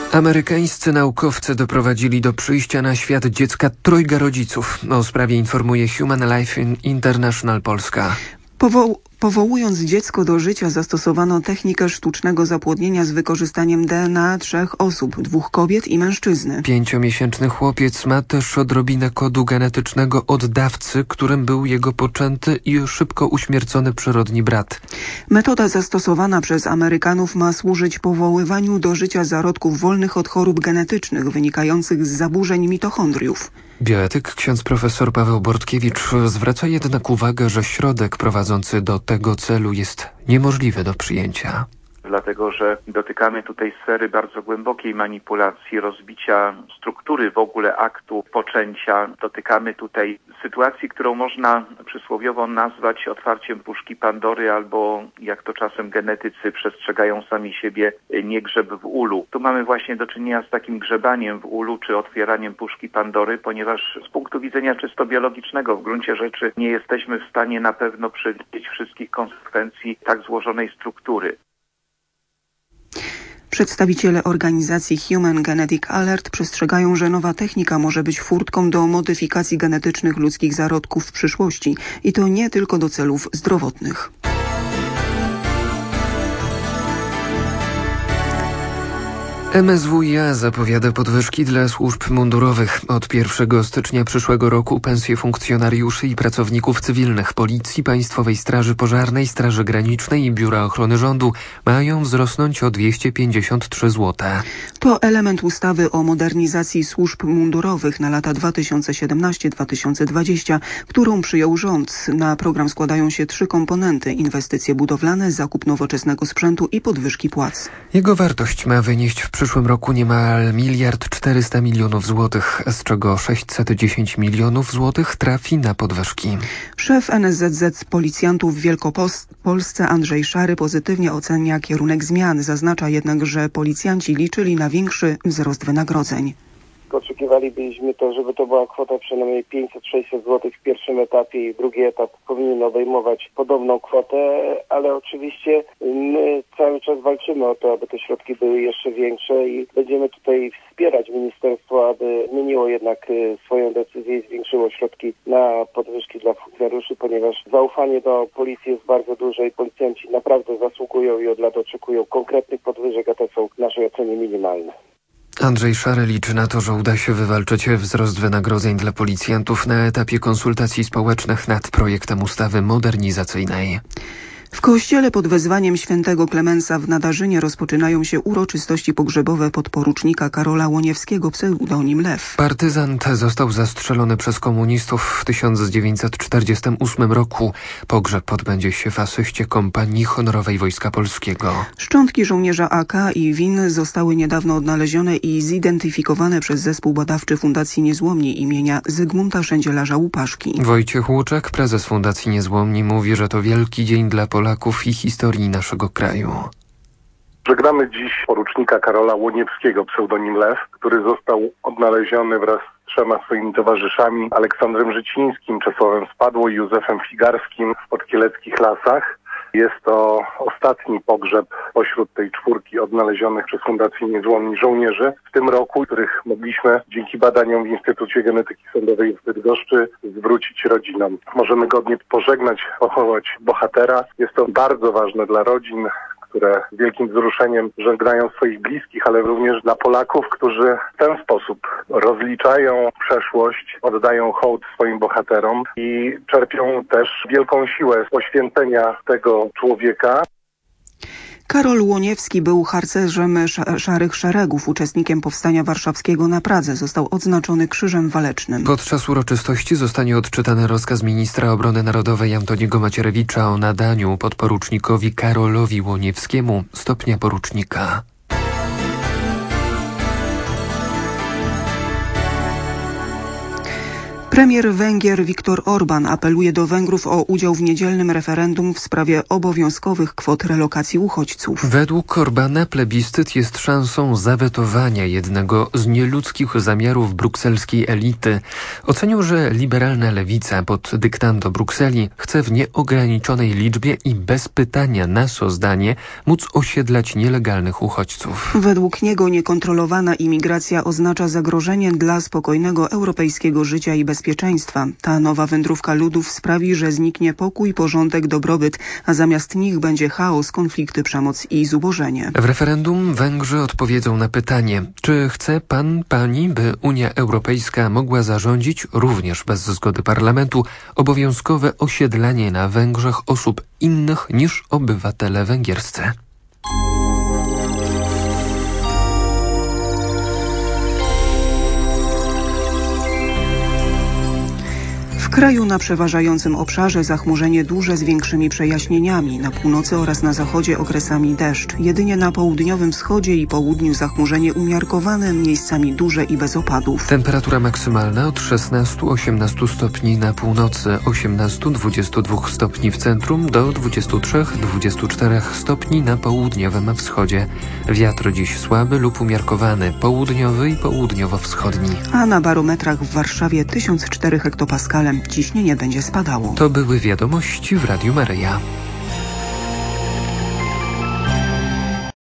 Amerykańscy naukowcy doprowadzili do przyjścia na świat dziecka trojga rodziców. O sprawie informuje Human Life International Polska. Powołując dziecko do życia, zastosowano technikę sztucznego zapłodnienia z wykorzystaniem DNA 3 osób, 2 kobiet i mężczyzny. 5-miesięczny chłopiec ma też odrobinę kodu genetycznego od dawcy, którym był jego poczęty i szybko uśmiercony przyrodni brat. Metoda zastosowana przez Amerykanów ma służyć powoływaniu do życia zarodków wolnych od chorób genetycznych wynikających z zaburzeń mitochondriów. Bioetyk ksiądz profesor Paweł Bortkiewicz zwraca jednak uwagę, że środek prowadzący do tego celu jest niemożliwy do przyjęcia. Dlatego, że dotykamy tutaj sfery bardzo głębokiej manipulacji, rozbicia struktury w ogóle aktu poczęcia. Dotykamy tutaj sytuacji, którą można przysłowiowo nazwać otwarciem puszki Pandory albo, jak to czasem genetycy przestrzegają sami siebie, nie grzeb w ulu. Tu mamy właśnie do czynienia z takim grzebaniem w ulu czy otwieraniem puszki Pandory, ponieważ z punktu widzenia czysto biologicznego w gruncie rzeczy nie jesteśmy w stanie na pewno przewidzieć wszystkich konsekwencji tak złożonej struktury. Przedstawiciele organizacji Human Genetic Alert przestrzegają, że nowa technika może być furtką do modyfikacji genetycznych ludzkich zarodków w przyszłości i to nie tylko do celów zdrowotnych. MSWiA zapowiada podwyżki dla służb mundurowych. Od 1 stycznia przyszłego roku pensje funkcjonariuszy i pracowników cywilnych Policji, Państwowej Straży Pożarnej, Straży Granicznej i Biura Ochrony Rządu mają wzrosnąć o 253 zł. To element ustawy o modernizacji służb mundurowych na lata 2017-2020, którą przyjął rząd. Na program składają się 3 komponenty: inwestycje budowlane, zakup nowoczesnego sprzętu i podwyżki płac. Jego wartość ma wynieść w przyszłym roku niemal 1 400 milionów złotych, z czego 610 milionów złotych trafi na podwyżki. Szef NSZZ Policjantów w Wielkopolsce Andrzej Szary pozytywnie ocenia kierunek zmian. Zaznacza jednak, że policjanci liczyli na większy wzrost wynagrodzeń. Oczekiwalibyśmy to, żeby to była kwota przynajmniej 500-600 zł w pierwszym etapie i drugi etap powinien obejmować podobną kwotę, ale oczywiście my cały czas walczymy o to, aby te środki były jeszcze większe i będziemy tutaj wspierać ministerstwo, aby zmieniło jednak swoją decyzję i zwiększyło środki na podwyżki dla funkcjonariuszy, ponieważ zaufanie do policji jest bardzo duże i policjanci naprawdę zasługują i od lat oczekują konkretnych podwyżek, a te są w naszej ocenie minimalne. Andrzej Szary liczy na to, że uda się wywalczyć wzrost wynagrodzeń dla policjantów na etapie konsultacji społecznych nad projektem ustawy modernizacyjnej. W kościele pod wezwaniem świętego Klemensa w Nadarzynie rozpoczynają się uroczystości pogrzebowe podporucznika Karola Łoniewskiego, pseudonim Lew. Partyzant został zastrzelony przez komunistów w 1948 roku. Pogrzeb odbędzie się w asyście Kompanii Honorowej Wojska Polskiego. Szczątki żołnierza AK i WIN zostały niedawno odnalezione i zidentyfikowane przez zespół badawczy Fundacji Niezłomni imienia Zygmunta Szędzielarza-Łupaszki. Wojciech Łuczek, prezes Fundacji Niezłomni, mówi, że to wielki dzień dla Polaków i historii naszego kraju. Żegnamy dziś porucznika Karola Łoniewskiego, pseudonim Lew, który został odnaleziony wraz z 3 swoimi towarzyszami, Aleksandrem Życińskim, Czesławem Spadło i Józefem Figarskim w podkieleckich lasach. Jest to ostatni pogrzeb pośród tej 4 odnalezionych przez Fundację Niezłomni żołnierzy w tym roku, których mogliśmy dzięki badaniom w Instytucie Genetyki Sądowej w Bydgoszczy zwrócić rodzinom. Możemy godnie pożegnać, pochować bohatera. Jest to bardzo ważne dla rodzin, które z wielkim wzruszeniem żegnają swoich bliskich, ale również dla Polaków, którzy w ten sposób rozliczają przeszłość, oddają hołd swoim bohaterom i czerpią też wielką siłę z poświęcenia tego człowieka. Karol Łoniewski był harcerzem Szarych Szeregów, uczestnikiem Powstania Warszawskiego na Pradze. Został odznaczony Krzyżem Walecznym. Podczas uroczystości zostanie odczytany rozkaz ministra obrony narodowej Antoniego Macierewicza o nadaniu podporucznikowi Karolowi Łoniewskiemu stopnia porucznika. Premier Węgier Viktor Orbán apeluje do Węgrów o udział w niedzielnym referendum w sprawie obowiązkowych kwot relokacji uchodźców. Według Orbána plebiscyt jest szansą zawetowania jednego z nieludzkich zamiarów brukselskiej elity. Ocenił, że liberalna lewica pod dyktando Brukseli chce w nieograniczonej liczbie i bez pytania na zdanie móc osiedlać nielegalnych uchodźców. Według niego niekontrolowana imigracja oznacza zagrożenie dla spokojnego europejskiego życia i bezpieczeństwa. Ta nowa wędrówka ludów sprawi, że zniknie pokój, porządek, dobrobyt, a zamiast nich będzie chaos, konflikty, przemoc i zubożenie. W referendum Węgrzy odpowiedzą na pytanie, czy chce pani, by Unia Europejska mogła zarządzić, również bez zgody parlamentu, obowiązkowe osiedlanie na Węgrzech osób innych niż obywatele węgierscy. W kraju na przeważającym obszarze zachmurzenie duże z większymi przejaśnieniami, na północy oraz na zachodzie okresami deszcz. Jedynie na południowym wschodzie i południu zachmurzenie umiarkowane, miejscami duże i bez opadów. Temperatura maksymalna od 16-18 stopni na północy, 18-22 stopni w centrum do 23-24 stopni na południowym wschodzie. Wiatr dziś słaby lub umiarkowany, południowy i południowo-wschodni. A na barometrach w Warszawie 1004 hektopaskale. Ciśnienie będzie spadało. To były wiadomości w Radiu Maryja.